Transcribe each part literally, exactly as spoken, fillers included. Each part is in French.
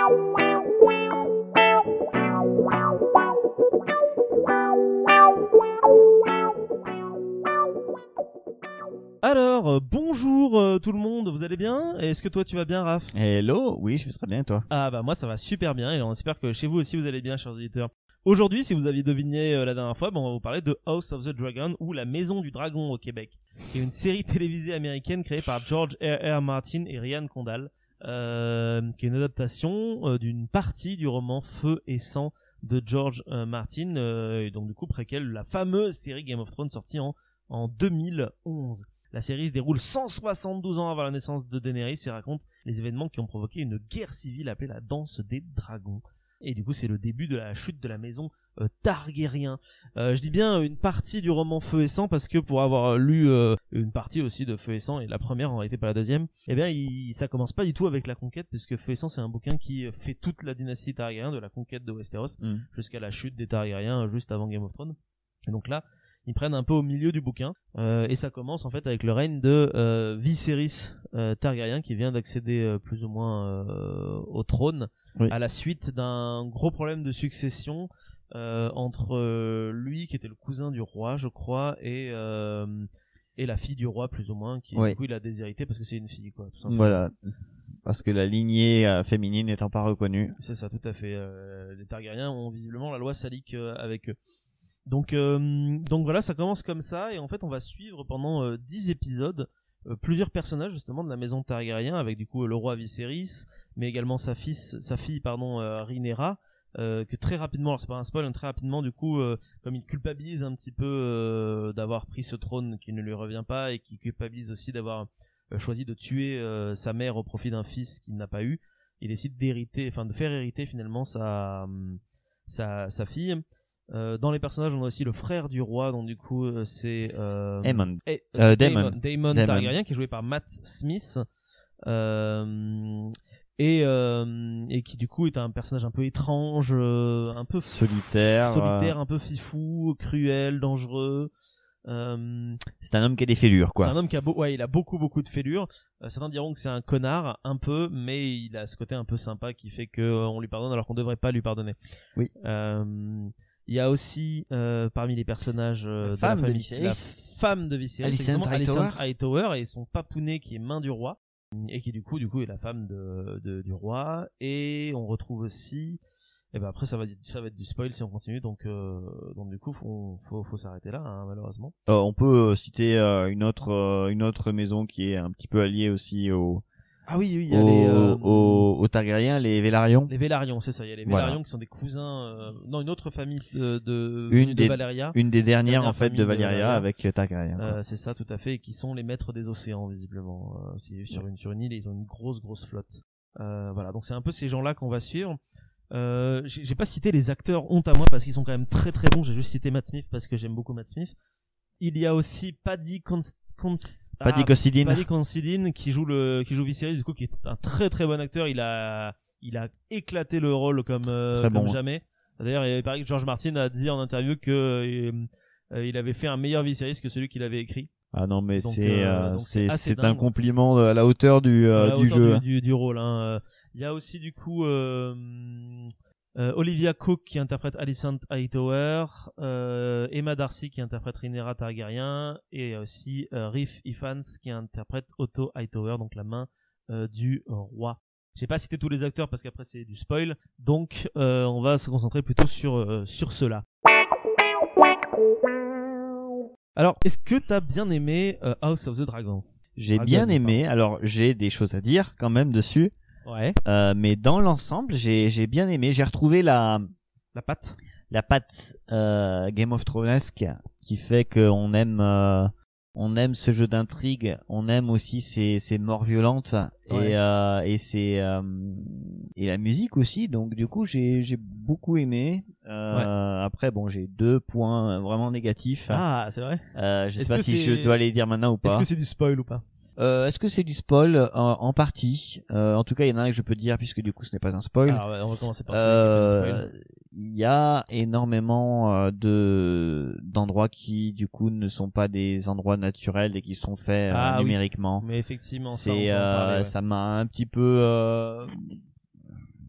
Alors, euh, bonjour euh, tout le monde, vous allez bien? Est-ce que toi tu vas bien, Raph? Hello, oui, je vais très bien, toi? Ah bah moi ça va super bien et on espère que chez vous aussi vous allez bien, chers auditeurs. Aujourd'hui, si vous aviez deviné euh, la dernière fois, bon, on va vous parler de House of the Dragon ou La Maison du Dragon au Québec, qui est une série télévisée américaine créée par George R. R. Martin et Ryan Condal, euh, qui est une adaptation euh, d'une partie du roman Feu et Sang de George euh, Martin, euh, et donc du coup préquel la fameuse série Game of Thrones sortie en, en deux mille onze. La série se déroule cent soixante-douze ans avant la naissance de Daenerys et raconte les événements qui ont provoqué une guerre civile appelée la Danse des Dragons. Et du coup, c'est le début de la chute de la maison euh, Targaryen. Euh, je dis bien une partie du roman Feu et Sang parce que pour avoir lu euh, une partie aussi de Feu et Sang, et la première en réalité pas la deuxième, eh bien, il, ça commence pas du tout avec la conquête, puisque Feu et Sang, c'est un bouquin qui fait toute la dynastie Targaryen, de la conquête de Westeros mm. jusqu'à la chute des Targaryens juste avant Game of Thrones. Et donc là, ils prennent un peu au milieu du bouquin euh, et ça commence en fait avec le règne de euh, Viserys euh, Targaryen qui vient d'accéder euh, plus ou moins euh, au trône oui. à la suite d'un gros problème de succession euh, entre euh, lui qui était le cousin du roi je crois et euh, et la fille du roi plus ou moins qui oui. du coup il a déshérité parce que c'est une fille quoi tout simplement. Voilà. Parce que la lignée euh, féminine n'étant pas reconnue. C'est ça, tout à fait. Euh, les Targaryens ont visiblement la loi salique euh, avec eux. Donc, euh, donc voilà, ça commence comme ça et en fait on va suivre pendant euh, dix épisodes euh, plusieurs personnages justement de la maison Targaryen avec du coup le roi Viserys, mais également sa fille, sa fille pardon euh, Rhaenyra, euh, que très rapidement, alors c'est pas un spoil, hein, très rapidement du coup euh, comme il culpabilise un petit peu euh, d'avoir pris ce trône qui ne lui revient pas et qui culpabilise aussi d'avoir euh, choisi de tuer euh, sa mère au profit d'un fils qu'il n'a pas eu, il décide d'hériter, enfin de faire hériter finalement sa sa sa fille. Euh, dans les personnages, on a aussi le frère du roi, donc du coup euh, c'est euh, Aemon. Et, euh, euh, Daemon, Daemon. Daemon Targaryen qui est joué par Matt Smith euh, et euh, et qui du coup est un personnage un peu étrange, euh, un peu solitaire, solitaire, euh... un peu fifou, cruel, dangereux. Euh, c'est un homme qui a des fêlures quoi. C'est un homme qui a beau, ouais, il a beaucoup beaucoup de fêlures. Euh, certains diront que c'est un connard un peu, mais il a ce côté un peu sympa qui fait que euh, on lui pardonne alors qu'on devrait pas lui pardonner. Oui. Euh, Il y a aussi euh, parmi les personnages euh, la, femme de la, famille, de Viserys. la femme de Viserys, Alicent Hightower. Hightower et son papounet qui est main du roi et qui du coup du coup est la femme de, de du roi. Et on retrouve aussi, et ben après ça va ça va être du spoil si on continue, donc euh, donc du coup faut faut faut s'arrêter là hein, malheureusement. Euh, on peut citer euh, une autre euh, une autre maison qui est un petit peu alliée aussi au Ah oui, oui, il y a au, les euh, au, au Targaryen, les Velaryons. Les Velaryons, c'est ça. Il y a les Velaryons voilà. qui sont des cousins, euh, non, une autre famille de, de, une de des, Valyria. Une des dernières, dernière en fait, de Valyria, de Valyria avec Targaryen. Euh, c'est ça, tout à fait, et qui sont les maîtres des océans, visiblement. Euh, c'est sur une, sur une île, et ils ont une grosse, grosse flotte. Euh, voilà. Donc c'est un peu ces gens-là qu'on va suivre. Euh, j'ai, j'ai pas cité les acteurs, honte à moi, parce qu'ils sont quand même très, très bons. J'ai juste cité Matt Smith parce que j'aime beaucoup Matt Smith. Il y a aussi Paddy Const Const Paddy ah, Considine. Paddy Considine qui joue le qui joue Viserys, du coup qui est un très très bon acteur. Il a il a éclaté le rôle comme euh, comme bon. jamais. D'ailleurs, il paraît que George Martin a dit en interview que euh, il avait fait un meilleur Viserys que celui qu'il avait écrit. Ah non mais donc, c'est euh, euh, c'est c'est un dingue. compliment à la hauteur du euh, la du hauteur jeu du, du, du rôle. Hein. Il y a aussi du coup. Euh, Euh, Olivia Cook qui interprète Alicent Hightower, euh, Emma Darcy qui interprète Rhaenyra Targaryen et aussi euh, Reef Ifans qui interprète Otto Hightower, donc la main euh, du roi. J'ai pas cité tous les acteurs parce qu'après c'est du spoil, donc euh, on va se concentrer plutôt sur euh, sur ceux-là. Alors, est-ce que t'as bien aimé euh, House of the Dragon? J'ai Dragon, bien aimé. Pardon. Alors j'ai des choses à dire quand même dessus. Ouais. Euh, mais dans l'ensemble, j'ai j'ai bien aimé. J'ai retrouvé la la patte, la patte euh, Game of Thronesque qui fait qu'on aime euh, on aime ce jeu d'intrigue. On aime aussi ces ces morts violentes ouais. et euh, et c'est euh, et la musique aussi. Donc du coup, j'ai j'ai beaucoup aimé. Euh, ouais. Après, bon, j'ai deux points vraiment négatifs. Ah, c'est vrai. Euh, je sais pas si je dois les dire maintenant ou pas. Est-ce que c'est du spoil ou pas? Euh, est-ce que c'est du spoil en, en partie euh, En tout cas, il y en a un que je peux dire puisque du coup, ce n'est pas un spoil. Alors, ouais, on va commencer par euh, celui qui est spoil. Il y a énormément euh, de d'endroits qui du coup ne sont pas des endroits naturels et qui sont faits ah, euh, numériquement. Oui. Mais effectivement, c'est ça, euh, parler, ouais. ça m'a un petit peu euh,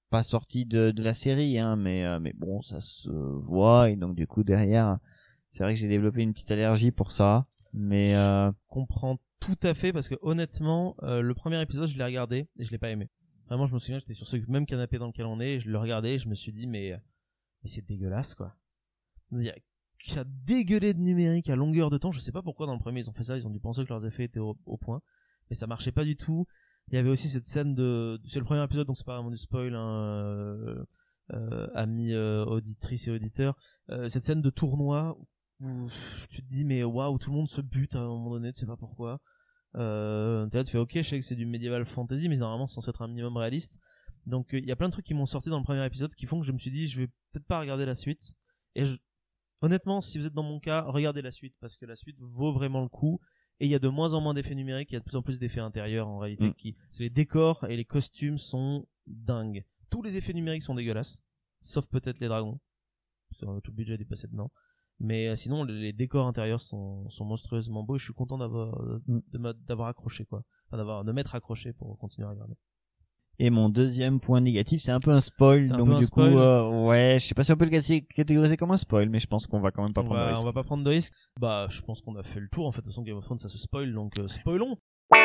pas sorti de, de la série, hein, mais euh, mais bon, ça se voit et donc du coup derrière, c'est vrai que j'ai développé une petite allergie pour ça, mais euh... je comprends tout à fait parce que honnêtement, euh, le premier épisode, je l'ai regardé et je l'ai pas aimé. Vraiment, je me souviens, j'étais sur ce même canapé dans lequel on est, et je le regardais et je me suis dit mais mais c'est dégueulasse quoi. Il y a qui a dégueulé de numérique à longueur de temps. Je sais pas pourquoi dans le premier ils ont fait ça, ils ont dû penser que leurs effets étaient au, au point, mais ça marchait pas du tout. Il y avait aussi cette scène de, c'est le premier épisode donc c'est pas vraiment du spoil, hein, euh, euh, amis euh, auditrices et auditeurs, euh, cette scène de tournoi où tu te dis mais waouh, tout le monde se bute à un moment donné, tu sais pas pourquoi. Euh, t'es là, tu fais ok, je sais que c'est du medieval fantasy, mais normalement c'est censé être un minimum réaliste. Donc il euh, y a plein de trucs qui m'ont sorti dans le premier épisode qui font que je me suis dit je vais peut-être pas regarder la suite. Et je... honnêtement, si vous êtes dans mon cas, regardez la suite parce que la suite vaut vraiment le coup. Et il y a de moins en moins d'effets numériques, il y a de plus en plus d'effets intérieurs en réalité. Mm. Qui, c'est les décors et les costumes sont dingues. Tous les effets numériques sont dégueulasses, sauf peut-être les dragons. Tout le budget est dépassé dedans. Mais euh, sinon, les, les décors intérieurs sont, sont monstrueusement beaux. Et je suis content d'avoir, mm. de, d'avoir accroché quoi, enfin, d'avoir de m'être accroché pour continuer à regarder. Et mon deuxième point négatif, c'est un peu un spoil, c'est donc un du spoil. coup, euh, ouais, je sais pas si on peut le catégoriser comme un spoil, mais je pense qu'on va quand même pas on prendre va, de risque. On va pas prendre de risque. Bah, je pense qu'on a fait le tour. En fait, de toute façon, Game of Thrones, ça se spoil, donc euh, spoilons.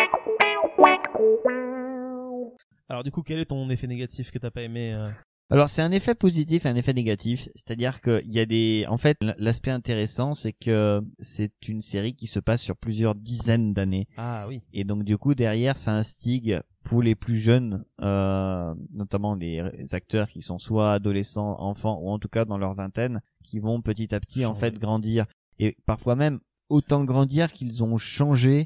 Alors du coup, quel est ton effet négatif que t'as pas aimé euh... Alors c'est un effet positif et un effet négatif, c'est-à-dire que il y a des, en fait, l'aspect intéressant, c'est que c'est une série qui se passe sur plusieurs dizaines d'années. Ah oui. Et donc du coup derrière, ça instigue pour les plus jeunes, euh, notamment les acteurs qui sont soit adolescents, enfants ou en tout cas dans leur vingtaine, qui vont petit à petit Changer. en fait grandir et parfois même autant grandir qu'ils ont changé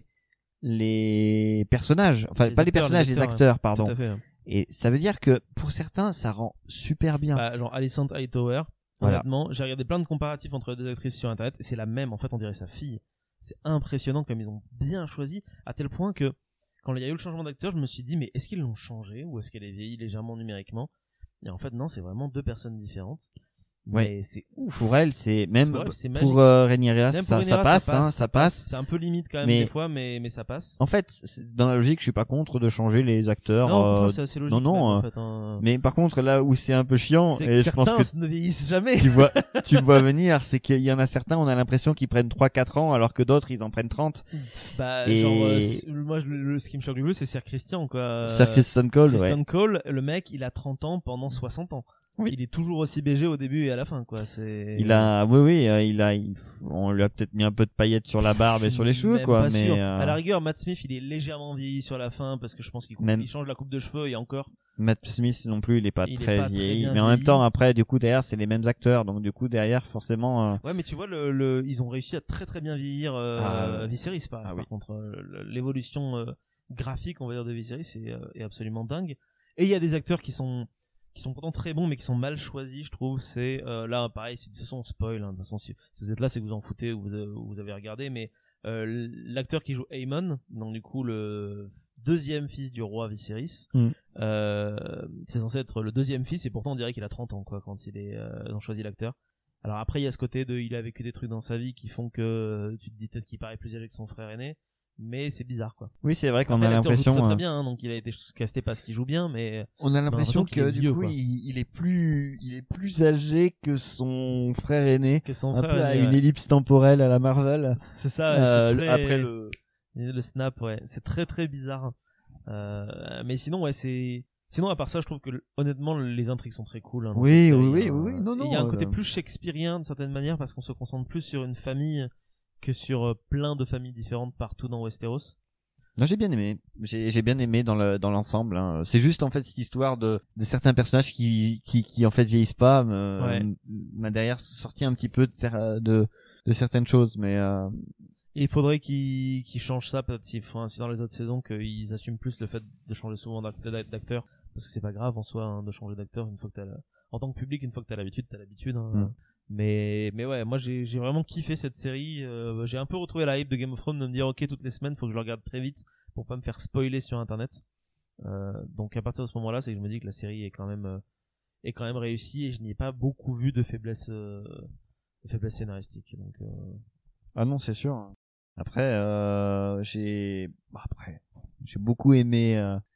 les personnages, enfin les pas acteurs, les personnages, les acteurs, les acteurs pardon. Tout à fait, hein. Et ça veut dire que pour certains, ça rend super bien. Bah, genre Alicent Hightower, voilà. Honnêtement, j'ai regardé plein de comparatifs entre les deux actrices sur internet et c'est la même. En fait, on dirait sa fille. C'est impressionnant comme ils ont bien choisi, à tel point que quand il y a eu le changement d'acteur, je me suis dit mais est-ce qu'ils l'ont changé ou est-ce qu'elle est vieillie légèrement numériquement? Et en fait non, c'est vraiment deux personnes différentes. Ouais, mais c'est ouf. Pour elle, c'est même ouais, c'est pour euh, Rhaenyra, ça, ça, Rhaenyra, ça passe, ça passe, hein, ça ça passe. C'est un peu limite quand même mais, des fois, mais mais ça passe. En fait, dans la logique, je suis pas contre de changer les acteurs. Non, euh, c'est assez logique. Non, non. Même, euh, en fait, hein. Mais par contre, là où c'est un peu chiant, c'est et que je pense que ne vieillissent jamais. Tu vois, tu le vois venir, c'est qu'il y en a certains, on a l'impression qu'ils prennent trois quatre ans, alors que d'autres ils en prennent trente. Bah, et... genre, euh, moi, le, le, ce qui me choque le plus, c'est Sir Christian, quoi. Sir Christian Cole, Christian ouais. Cole, le mec, il a trente ans pendant soixante ans. Oui. Il est toujours aussi B G au début et à la fin, quoi. C'est. Il a, oui, oui, euh, il a, il, on lui a peut-être mis un peu de paillettes sur la barbe et sur les cheveux, quoi. Pas mais sûr. euh... à la rigueur, Matt Smith, il est légèrement vieilli sur la fin parce que je pense qu'il coupe, Même... il change la coupe de cheveux et encore. Matt Smith non plus, il est pas il très est pas vieilli, très mais en vieilli. même temps, après, du coup, derrière, c'est les mêmes acteurs, donc du coup, derrière, forcément. Euh... Ouais, mais tu vois, le, le, ils ont réussi à très très bien vieillir euh, ah, Viserys, par, ah, par oui. contre, euh, l'évolution euh, graphique, on va dire, de Viserys est, euh, est absolument dingue. Et il y a des acteurs qui sont qui sont pourtant très bons mais qui sont mal choisis, je trouve. C'est euh, là pareil, c'est de toute façon on spoil, hein, de toute façon si, si vous êtes là c'est que vous en foutez ou vous, vous avez regardé, mais euh, l'acteur qui joue Aemon, donc du coup le deuxième fils du roi Viserys, mm. euh, c'est censé être le deuxième fils et pourtant on dirait qu'il a trente ans quoi quand il est euh, ont choisi l'acteur. Alors après il y a ce côté de il a vécu des trucs dans sa vie qui font que tu te dis peut-être qu'il paraît plus âgé que son frère aîné. Mais c'est bizarre quoi. Oui, c'est vrai qu'on Après, a l'impression. Joue très, très euh... bien, hein, donc il a été casté parce qu'il joue bien, mais on a l'impression que du vieux, coup quoi. il, il est plus, il est plus âgé que son frère aîné, que son un frère peu à aîné, une ouais. ellipse temporelle à la Marvel. C'est ça. Euh, c'est très... Après le le snap, ouais, c'est très très bizarre. Euh, mais sinon, ouais, c'est. Sinon, à part ça, je trouve que honnêtement, les intrigues sont très cool. Hein, oui, série, oui, oui, hein. oui, oui, non, non. Il y a un côté euh... plus shakespearien d'une certaine manière parce qu'on se concentre plus sur une famille que sur plein de familles différentes partout dans Westeros. Non, j'ai bien aimé. J'ai, j'ai bien aimé dans le, dans l'ensemble, hein. C'est juste, en fait, cette histoire de, de certains personnages qui, qui, qui, en fait, vieillissent pas, me, ouais. m'a derrière sorti un petit peu de, de, de certaines choses, mais, euh... Et il faudrait qu'ils, qu'ils changent ça, peut-être, si, enfin, si dans les autres saisons, qu'ils assument plus le fait de changer souvent d'acteur, parce que c'est pas grave en soi, hein, de changer d'acteur une fois que t'as la... en tant que public, une fois que t'as l'habitude, t'as l'habitude, hein. Mm. Mais, mais ouais, moi j'ai, j'ai vraiment kiffé cette série. Euh, j'ai un peu retrouvé la hype de Game of Thrones de me dire ok toutes les semaines faut que je le regarde très vite pour pas me faire spoiler sur internet. Euh, donc à partir de ce moment-là, c'est que je me dis que la série est quand même euh, est quand même réussie et je n'y ai pas beaucoup vu de faiblesse euh, de faiblesse scénaristique. Donc euh... ah non c'est sûr. Après euh, j'ai bah, après j'ai beaucoup aimé euh,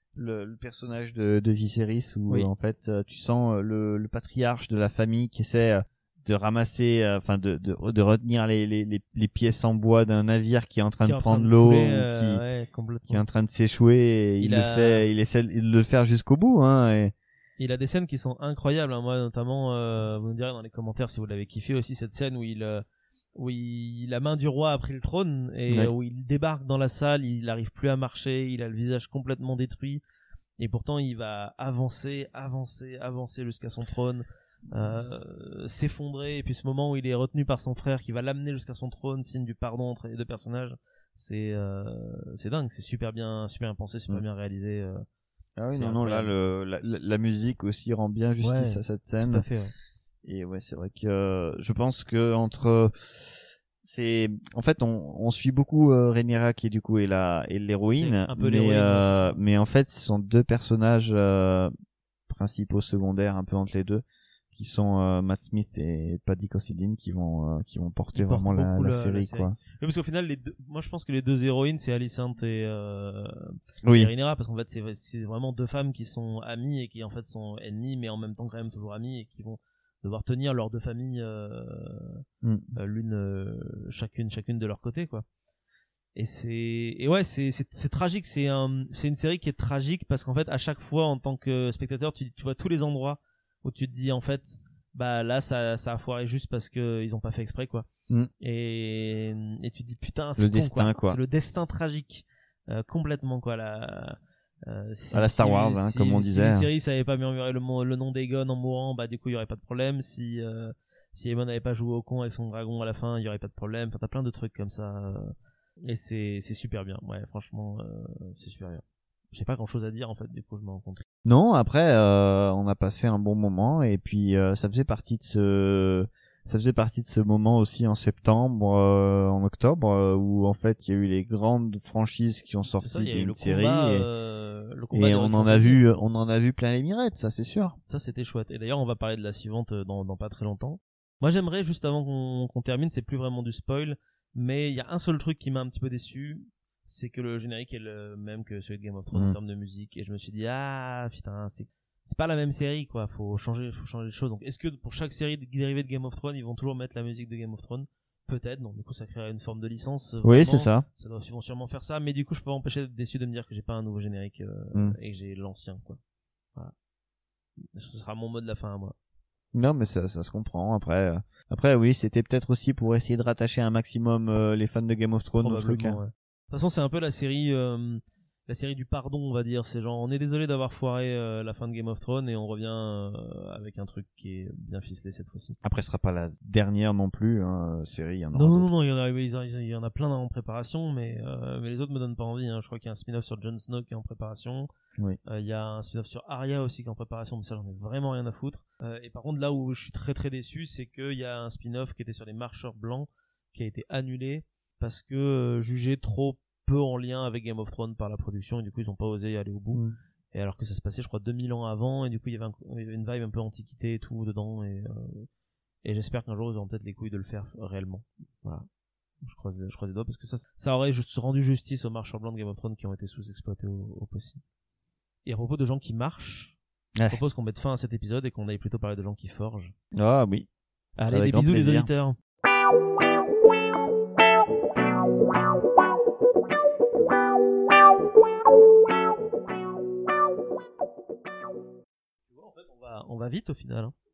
le, le personnage de, de Viserys où Oui. en fait euh, tu sens euh, le, le patriarche de la famille qui essaie euh, de ramasser, enfin euh, de, de de retenir les, les les les pièces en bois d'un navire qui est en train Qui est de en train prendre de l'eau couler, ou euh, qui ouais, complètement. qui est en train de s'échouer et il, Il le a- fait, il essaie de le faire jusqu'au bout hein. Et... Il a des scènes qui sont incroyables, hein. Moi notamment, euh, vous me direz dans les commentaires si vous l'avez kiffé aussi, cette scène où il euh, où il, la main du roi a pris le trône et Ouais. euh, où il débarque dans la salle, il n'arrive plus à marcher, il a le visage complètement détruit et pourtant il va avancer, avancer, avancer jusqu'à son trône, euh, s'effondrer, et puis ce moment où il est retenu par son frère qui va l'amener jusqu'à son trône, signe du pardon entre les deux personnages, c'est euh, c'est dingue, c'est super bien, super bien pensé, super Mm. bien réalisé. Euh, Ah oui, C'est non, non, là, incroyable. le, la, la, la musique aussi rend bien justice Ouais, à cette tout scène. à fait. Ouais. Et ouais, c'est vrai que euh, je pense que entre c'est en fait on, on suit beaucoup euh, Rhaenyra qui du coup est la est l'héroïne, C'est un peu mais l'héroïne, ouais, euh, c'est ça. mais en fait ce sont deux personnages euh, principaux secondaires un peu entre les deux qui sont euh, Matt Smith et Paddy Considine qui vont euh, qui vont porter Ils portent vraiment la, beaucoup la, la- la série, série. quoi. Oui, parce qu'au final, les deux, moi je pense que les deux héroïnes, c'est Alicent et, euh, Oui. et Rhaenyra, parce qu'en fait, c'est, c'est vraiment deux femmes qui sont amies et qui en fait sont ennemies, mais en même temps quand même toujours amies et qui vont devoir tenir leurs deux familles, euh, Mm. euh, l'une, euh, chacune, chacune de leur côté, quoi. Et c'est, et ouais, c'est, c'est, c'est tragique. C'est un, c'est une série qui est tragique parce qu'en fait, à chaque fois, en tant que spectateur, tu, tu vois tous les endroits où tu te dis, en fait, bah là, ça, ça a foiré juste parce que ils ont pas fait exprès, quoi. Mm. Et, et tu te dis, putain, c'est Le con, destin, quoi. C'est le destin tragique, euh, complètement, quoi. La, euh, si, À la Star si- Wars, hein, si- comme on si disait. Viserys avait pas murmuré le, mo- le nom d'Aegon en mourant, bah du coup, il y aurait pas de problème. Si, euh, si Aemon n'avait pas joué au con avec son dragon à la fin, il y aurait pas de problème. Enfin, t'as plein de trucs comme ça. euh, Et c'est, c'est super bien. Ouais, franchement, euh, c'est super bien. J'ai pas grand chose à dire, en fait, du coup, je me rends compte. Non, après euh, on a passé un bon moment et puis euh, ça faisait partie de ce ça faisait partie de ce moment aussi en septembre, euh, en octobre euh, où en fait il y a eu les grandes franchises qui ont C'est ça, sorti il y a eu d'une le série combat, et, euh, le combat et de on Rick en a Fantozzi. vu on en a vu plein les mirettes, ça c'est sûr. Ça, c'était chouette. Et d'ailleurs, on va parler de la suivante euh, dans, dans pas très longtemps. Moi, j'aimerais, juste avant qu'on, qu'on termine, c'est plus vraiment du spoil, mais il y a un seul truc qui m'a un petit peu déçu, c'est que le générique est le même que celui de Game of Thrones Mm. en termes de musique. Et je me suis dit, ah, putain, c'est, c'est pas la même série, quoi. Faut changer, faut changer les choses. Donc, est-ce que pour chaque série dérivée de Game of Thrones, ils vont toujours mettre la musique de Game of Thrones? Peut-être. Donc, du coup, ça créerait une forme de licence. Oui, vraiment. c'est ça. Ça doit, ils vont sûrement faire ça. Mais du coup, je peux pas m'empêcher d'être déçu de me dire que j'ai pas un nouveau générique, euh, Mm. et que j'ai l'ancien, quoi. Voilà. Ce sera mon mot de la fin à moi. Non, mais ça ça se comprend après euh, après oui, c'était peut-être aussi pour essayer de rattacher un maximum euh, les fans de Game of Thrones au truc. Probablement, Hein. ouais. De toute façon, c'est un peu la série, euh, la série du pardon, on va dire. C'est genre, on est désolé d'avoir foiré euh, la fin de Game of Thrones et on revient euh, avec un truc qui est bien ficelé cette fois-ci. Après ce sera pas la dernière non plus hein, série, il y en aura Non, non, d'autres. non, il y en a, il y en a- il y en a plein en préparation, mais euh, mais les autres me donnent pas envie. Hein. Je crois qu'il y a un spin-off sur Jon Snow qui est en préparation. Oui. Euh, Il y a un spin-off sur Arya aussi qui est en préparation, mais ça j'en ai vraiment rien à foutre. Euh, et par contre, là où je suis très très déçu, c'est qu'il y a un spin-off qui était sur les Marcheurs Blancs qui a été annulé parce que euh, jugé trop peu en lien avec Game of Thrones par la production, et du coup ils ont pas osé aller au bout. Mm. Et alors que ça se passait, je crois, deux mille ans avant, et du coup il y avait, un, il y avait une vibe un peu antiquité et tout dedans, et, euh, et j'espère qu'un jour ils auront peut-être les couilles de le faire réellement. Voilà. Je croise, je croise les doigts parce que ça, ça aurait juste rendu justice aux marcheurs blancs de Game of Thrones qui ont été sous-exploités au, au possible. Et à propos de gens qui marchent, je Ouais. propose qu'on mette fin à cet épisode et qu'on aille plutôt parler de gens qui forgent. Ah oui. Allez, Avec des grand bisous les plaisir. auditeurs. Tu vois, en fait, on va, on va vite au final. Hein.